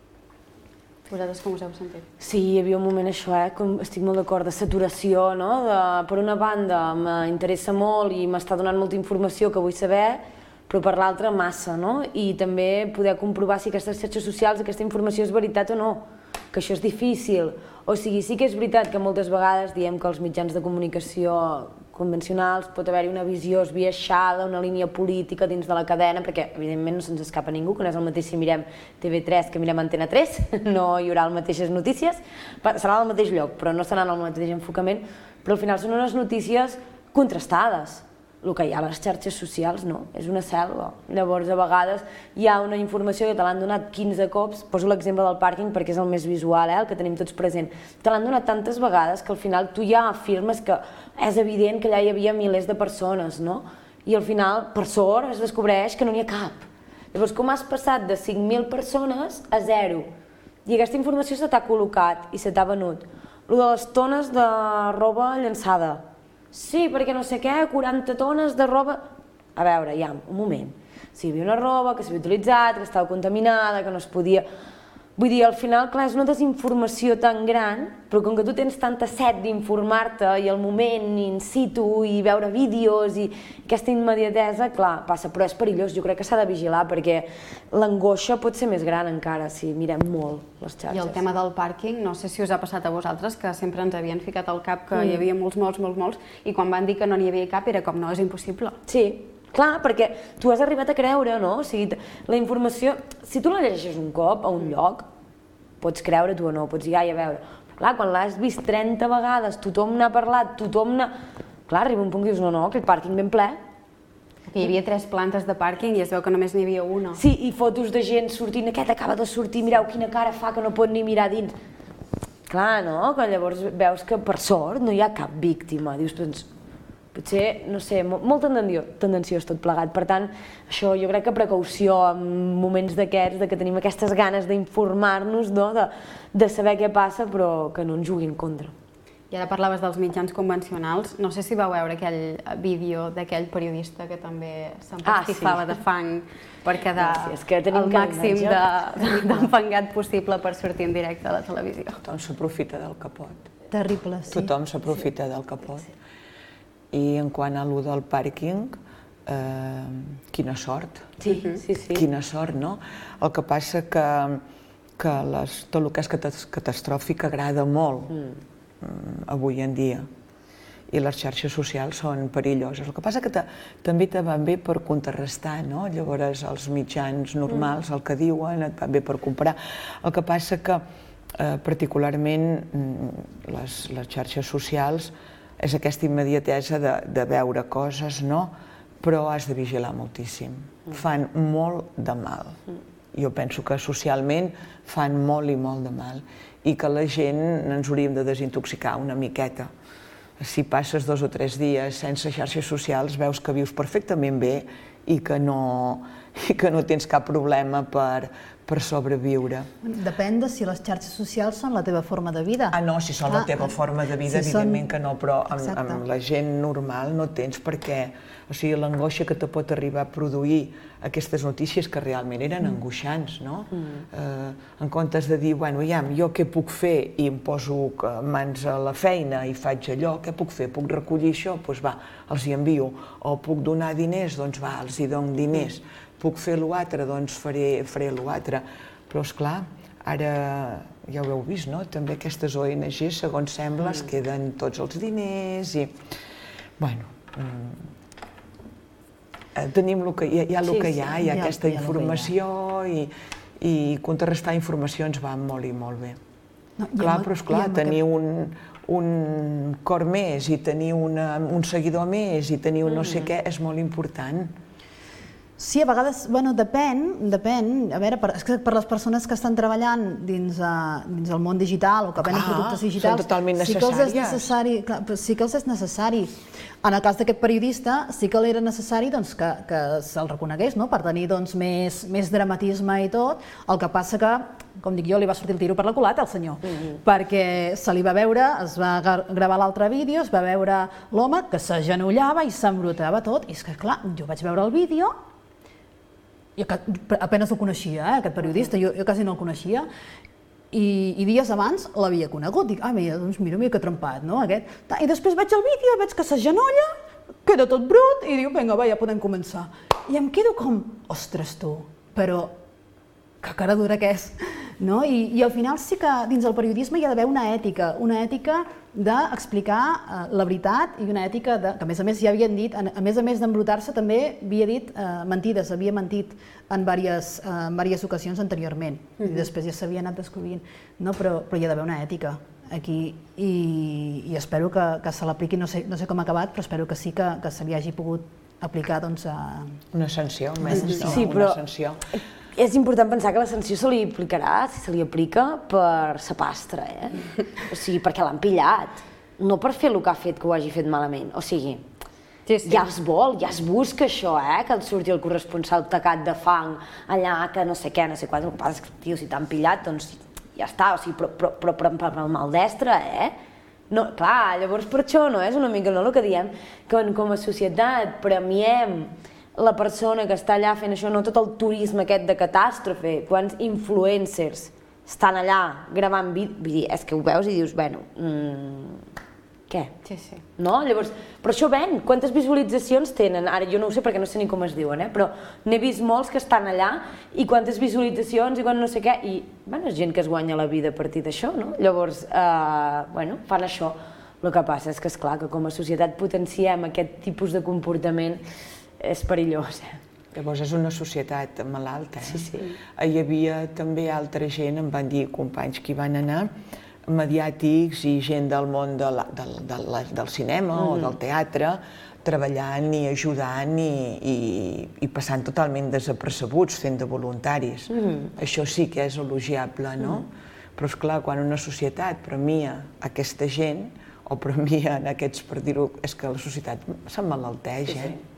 Vosaltres com us heu sentit? Sí, hi havia un moment això, eh, com estic molt d'acord, de saturació, no? De, per una banda m'interessa molt i m'està donant molta informació que vull saber, però per l'altra massa, no? I també poder comprovar si aquestes xarxes socials, aquesta informació és veritat o no, que això és difícil. O sigui, sí que és veritat que moltes vegades diem que els mitjans de comunicació convencionals pot haver-hi una visió esbiaixada, una línia política dins de la cadena, perquè evidentment no se'ns escapa ningú, que no és el mateix si mirem T V tres que mirem Antena tres, no hi haurà les mateixes notícies, serà al mateix lloc, però no seran el mateix enfocament, però al final són unes notícies contrastades. El que hi ha a les xarxes socials, no, és una selva. Llavors, a vegades hi ha una informació que te l'han donat quinze cops, poso l'exemple del pàrquing perquè és el més visual, eh, el que tenim tots present, te l'han donat tantes vegades que al final tu ja afirmes que és evident que allà hi havia milers de persones, no? I al final, per sort, es descobreix que no n'hi ha cap. Llavors, com has passat de cinc mil persones a zero? I aquesta informació se t'ha col·locat i se t'ha venut. El de les tones de roba llançada. Sí, perquè no sé què, quaranta tones de roba... A veure, ja, un moment. Si hi havia una roba que s'havia utilitzat, que estava contaminada, que no es podia... Vull dir, al final, clar, és una desinformació tan gran, però com que tu tens tanta set d'informar-te i el moment in situ i veure vídeos i aquesta immediatesa, clar, passa, però és perillós, jo crec que s'ha de vigilar perquè l'angoixa pot ser més gran encara si mirem molt les xarxes. I el tema del pàrquing, no sé si us ha passat a vosaltres, que sempre ens havien ficat al cap que hi havia molts, molts, molts, molts, i quan van dir que no n'hi havia cap era com, no, és impossible. Sí, clar, perquè tu has arribat a creure, no? O sigui, la informació, si tu la llegeixes un cop a un lloc, pots creure tu o no, pots dir, ai, a veure, clar, quan l'has vist trenta vegades, tothom n'ha parlat, tothom n'ha... Clar, arriba un punt que dius, no, no, aquell pàrquing ben ple. Que hi havia tres plantes de pàrquing i es veu que només n'hi havia una. Sí, i fotos de gent sortint, aquest acaba de sortir, mireu quina cara fa que no pot ni mirar dins. Clar, no? Que llavors veus que per sort no hi ha cap víctima. Dius, doncs, potser, no sé, molt tendenciós tot plegat. Per tant, això jo crec que precaució en moments d'aquests, de que tenim aquestes ganes d'informar-nos, de saber què passa, però que no ens juguin contra. I ara parlaves dels mitjans convencionals. No sé si vau veure aquell vídeo d'aquell periodista que també s'empastifava de fang per quedar el màxim d'enfangat possible per sortir en directe a la televisió. Tothom s'aprofita del que pot. Terrible, sí. Tothom s'aprofita del que pot. I en quant a allò del pàrquing, quina sort. Sí, sí, sí. Quina sort, no? El que passa que tot el que és catastròfic agrada molt avui en dia i les xarxes socials són perilloses. El que passa que també te van bé per contrarrestar, no? Llavors els mitjans normals, el que diuen, et van bé per comparar. El que passa que particularment les xarxes socials és aquesta immediatesa de veure coses, no? Però has de vigilar moltíssim. Fan molt de mal. Jo penso que socialment fan molt i molt de mal i que la gent ens hauríem de desintoxicar una miqueta. Si passes dos o tres dies sense xarxes socials veus que vius perfectament bé i que no tens cap problema per sobreviure. Depèn de si les xarxes socials són la teva forma de vida. Ah, no, si són la teva forma de vida, evidentment que no, però amb la gent normal no tens perquè... O sigui, l'angoixa que te pot arribar a produir aquestes notícies que realment eren angoixants, no? En comptes de dir, bueno, ja, jo què puc fer i em poso mans a la feina i faig allò, què puc fer? Puc recollir això? Doncs va, els hi envio. O puc donar diners? Doncs va, els hi dono diners. Puc fer l'altre? Doncs faré l'altre. Però, esclar, ara ja ho heu vist, no? També aquestes O N G, segons sembla, es queden tots els diners i... Bueno... Tenim el que hi ha, el que hi ha, hi ha aquesta informació i contrarrestar informacions va molt i molt bé. Clar, però esclar, tenir un cor més i tenir un seguidor més i tenir un no sé què és molt important. Sí, a vegades, bueno, depèn, depèn, a veure, per, és que per les persones que estan treballant dins, uh, dins el món digital o que venen productes digitals, són totalment sí que els és necessàries. necessari, clar, sí que els és necessari. En el cas d'aquest periodista sí que li era necessari doncs, que, que se'l reconegués, no? Per tenir doncs, més, més dramatisme i tot, el que passa que, com dic jo, li va sortir el tiro per la culata al senyor, mm-hmm. perquè se li va veure, es va gravar l'altre vídeo, es va veure l'home que s'agenollava i s'embrutava tot, i és que clar, jo vaig veure el vídeo. Jo apenas el coneixia, eh, aquest periodista, jo, jo quasi no el coneixia, i, i dies abans l'havia conegut. Dic, ah, mira, doncs mira, mira que trempat, no, aquest. I després veig el vídeo, veig que s'agenolla, queda tot brut, i diu, vinga, va, ja podem començar. I em quedo com, ostres, tu, però que cara dura que és, no? I, i al final sí que dins el periodisme hi ha d'haver una ètica, una ètica d'explicar uh, la veritat i una ètica de, que a més a més ja havien dit, a, a més a més d'embrutar-se també havia dit uh, mentides, havia mentit en diverses, uh, en diverses ocasions anteriorment, mm-hmm. i després ja s'havia anat descobrint, no? però, però hi ha d'haver una ètica aquí i, i espero que, que se l'apliqui, no sé, no sé com ha acabat, però espero que sí que, que se li hagi pogut aplicar doncs, a... una sanció, més, sí, no, sí, una però... sanció. És important pensar que la sanció se li aplicarà, si se li aplica, per sapastre, eh? O sigui, perquè l'han pillat, no per fer el que ha fet, que ho hagi fet malament. O sigui, sí, sí. ja es vol, ja es busca això, eh? Que et surti el corresponsal tacat de fang allà, que no sé què, no sé quan. El que passa és que, tio, si t'han pillat, doncs ja està, o sigui, però, però, però, però per el maldestre, eh? No, clar, llavors per això no és una mica no, el que diem, que com a societat premiem la persona que està allà fent això, no tot el turisme aquest de catàstrofe, quants influencers estan allà gravant vídeos, vull dir, és que ho veus i dius, bueno, mmm, què? Sí, sí. No? Llavors, però això ven, quantes visualitzacions tenen? Ara jo no ho sé perquè no sé ni com es diuen, eh? Però n'he vist molts que estan allà i quantes visualitzacions i quan no sé què, i, bueno, és gent que es guanya la vida a partir d'això, no? Llavors, eh, bueno, fan això. El que passa és que, esclar, que com a societat potenciem aquest tipus de comportament és perillós. Llavors és una societat malalta. Eh? Sí, sí. Hi havia també altra gent, em van dir companys que hi van anar, mediàtics i gent del món de la, del, del, del cinema mm-hmm. o del teatre, treballant i ajudant i, i, i passant totalment desapercebuts, fent de voluntaris. Mm-hmm. Això sí que és elogiable, no? Mm-hmm. Però esclar, quan una societat premia aquesta gent, o premia en aquests, per dir-ho, és que la societat s'emmalalteix, eh? Sí, sí.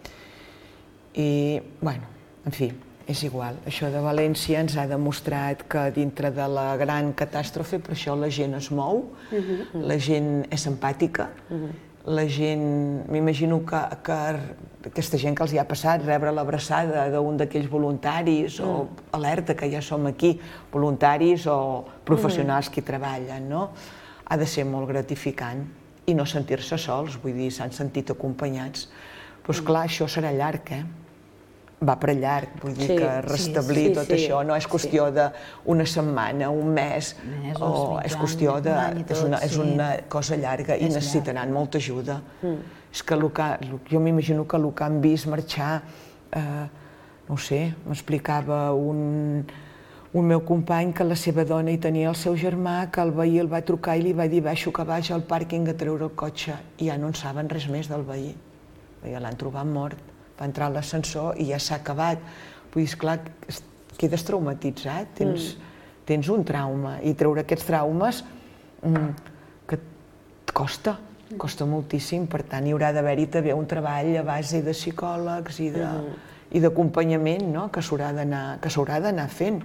I, bueno, en fi, és igual. Això de València ens ha demostrat que dintre de la gran catàstrofe, per això la gent es mou, uh-huh. la gent és empàtica, uh-huh. la gent, m'imagino que, que aquesta gent que els hi ha passat, rebre l'abraçada d'un d'aquells voluntaris uh-huh. o alerta que ja som aquí, voluntaris o professionals uh-huh. que hi treballen, no? Ha de ser molt gratificant i no sentir-se sols, vull dir, s'han sentit acompanyats. Però esclar, això serà llarg, eh? Va per llarg, vull dir sí, que restablir sí, sí, tot sí, això no és qüestió sí. d'una setmana, un mes, Mesos, o és qüestió de... Tot, és, una, sí. és una cosa llarga és i necessitaran llarg. molta ajuda. Mm. És que, el que jo m'imagino que el que han vist marxar, eh, no ho sé, m'explicava un, un meu company que la seva dona hi tenia el seu germà, que el veí el va trucar i li va dir baixo que baix al pàrquing a treure el cotxe i ja no en saben res més del veí. Ja l'han trobat mort. Va entrar a l'ascensor i ja s'ha acabat. Vull dir, esclar, quedes traumatitzat, tens, mm. tens un trauma, i treure aquests traumes mm, que et costa, costa moltíssim, per tant hi haurà d'haver-hi també un treball a base de psicòlegs i de, mm. i d'acompanyament, no?, que s'haurà d'anar que s'haurà d'anar fent.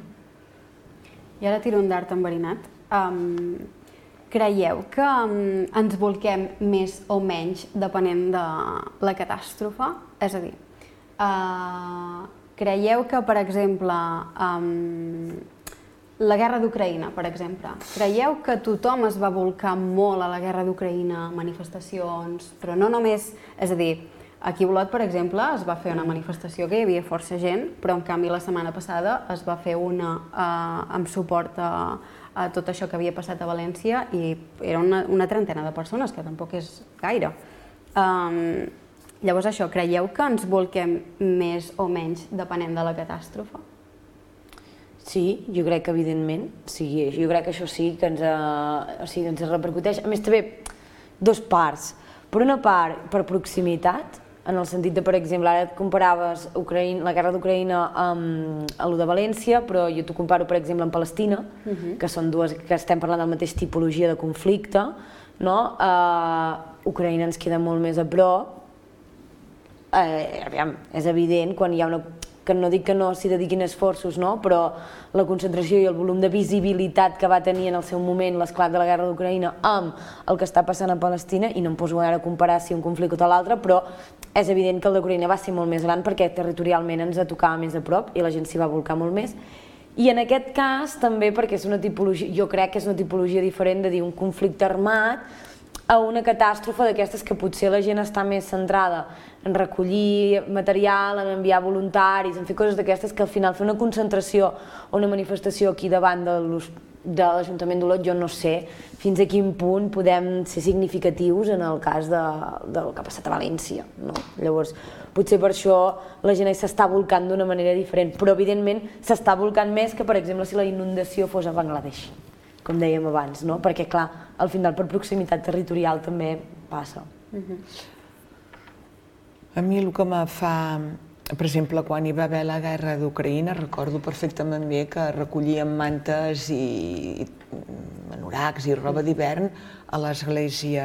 I ara tiro un dart enverinat. Um, creieu que um, ens volquem més o menys depenent de la catàstrofe? És a dir, uh, creieu que, per exemple, um, la guerra d'Ucraïna, per exemple, creieu que tothom es va volcar molt a la guerra d'Ucraïna, manifestacions, però no només, és a dir, aquí a Olot, per exemple, es va fer una manifestació que hi havia força gent, però en canvi la setmana passada es va fer una uh, amb suport a, a tot això que havia passat a València i era una, una trentena de persones, que tampoc és gaire. Um, llavors això, creieu que ens volquem més o menys depenent de la catàstrofe? Sí, jo crec que evidentment, sí, jo crec que això sí que ens, uh, o sigui, ens repercuteix. A més també, dos parts. Per una part, per proximitat, en el sentit de, per exemple, ara et comparaves la guerra d'Ucraïna amb el de València, però jo t'ho comparo, per exemple, amb Palestina, que són dues que estem parlant de la mateixa tipologia de conflicte, no? Ucraïna ens queda molt més a prop. Aviam, és evident, quan hi ha una... que no dic que no s'hi dediquin esforços, no? Però la concentració i el volum de visibilitat que va tenir en el seu moment l'esclat de la guerra d'Ucraïna amb el que està passant a Palestina, i no em poso ara a comparar si un conflicte o l'altre, però és evident que el d'Ucraïna va ser molt més gran perquè territorialment ens tocava més a prop i la gent s'hi va volcar molt més. I en aquest cas també perquè és una tipologia, jo crec que és una tipologia diferent de dir un conflicte armat a una catàstrofe d'aquestes que potser la gent està més centrada en recollir material, en enviar voluntaris, en fer coses d'aquestes que al final fer una concentració o una manifestació aquí davant de l'Ajuntament d'Olot, jo no sé fins a quin punt podem ser significatius en el cas del que ha passat a València. Llavors, potser per això la gent s'està volcant d'una manera diferent, però evidentment s'està volcant més que, per exemple, si la inundació fos a Bangladesh, com dèiem abans, perquè, clar, al final per proximitat territorial també passa. A mi el que me fa, per exemple, quan hi va haver la guerra d'Ucraïna, recordo perfectament bé que recollíem mantes i anoracs i roba d'hivern a l'església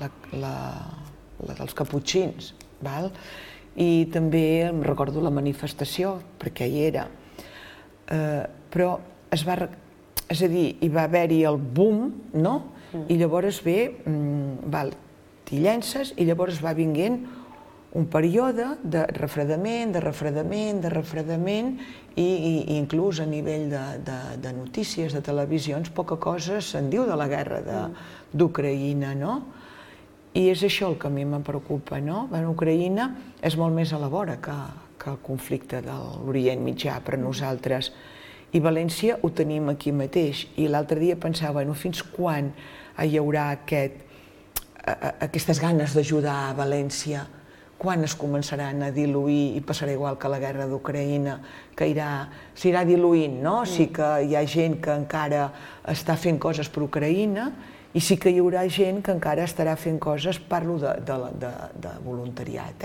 dels caputxins. I també em recordo la manifestació, perquè hi era. Però es va... És a dir, hi va haver-hi el boom, no? I llavors ve, t'hi llences i llavors va vinguent un període de refredament, de refredament, de refredament i inclús a nivell de notícies, de televisions, poca cosa se'n diu de la guerra d'Ucraïna, no? I és això el que a mi em preocupa, no? Ucraïna és molt més a la vora que el conflicte de l'Orient Mitjà per nosaltres. I València ho tenim aquí mateix. I l'altre dia pensava, fins quan hi haurà aquestes ganes d'ajudar a València? Quan es començaran a diluir i passarà igual que la guerra d'Ucraïna, que s'irà diluint, no? Sí que hi ha gent que encara està fent coses per Ucraïna i sí que hi haurà gent que encara estarà fent coses, parlo de voluntariat,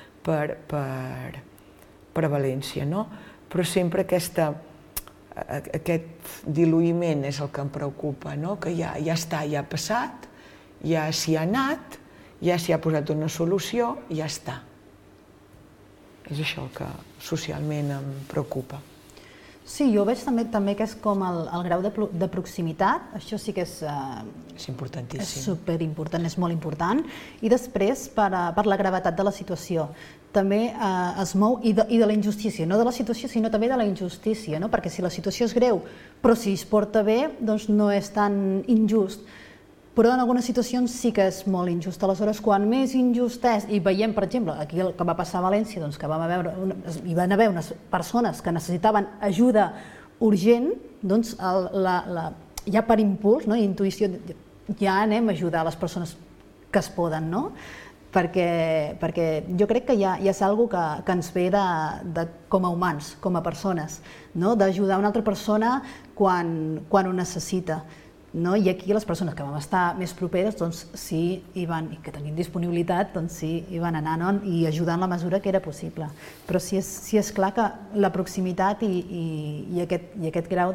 per a València, no? Però sempre aquesta... aquest diluïment és el que em preocupa, que ja està, ja ha passat, ja s'hi ha anat, ja s'hi ha posat una solució i ja està. És això el que socialment em preocupa. Sí, jo veig també que és com el grau de proximitat, això sí que és... És importantíssim. És superimportant, és molt important. I després, per la gravetat de la situació, també es mou, i de la injustícia, no de la situació, sinó també de la injustícia, perquè si la situació és greu, però si es porta bé, doncs no és tan injust. Però en algunes situacions sí que és molt injust. Aleshores, quan més injust és, i veiem, per exemple, aquí el que va passar a València, doncs que hi van haver unes persones que necessitaven ajuda urgent, doncs ja per impuls, intuïció, ja anem a ajudar les persones que es poden, no? Perquè jo crec que ja és una cosa que ens ve com a humans, com a persones, d'ajudar una altra persona quan ho necessita. I aquí les persones que vam estar més properes, doncs sí, i que tenien disponibilitat, doncs sí, hi van anar i ajudar en la mesura que era possible. Però sí és clar que la proximitat i aquest grau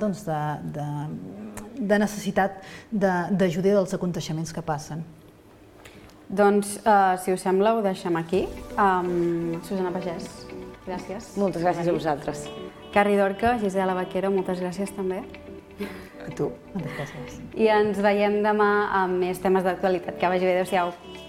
de necessitat d'ajuda dels aconteixements que passen. Doncs, si us sembla, ho deixem aquí. Susana Pagès, gràcies. Moltes gràcies a vosaltres. Carri Dorca, Gisela Vaquero, moltes gràcies també. A tu. Moltes gràcies. I ens veiem demà amb més temes d'actualitat. Que vagi bé, adéu-siau.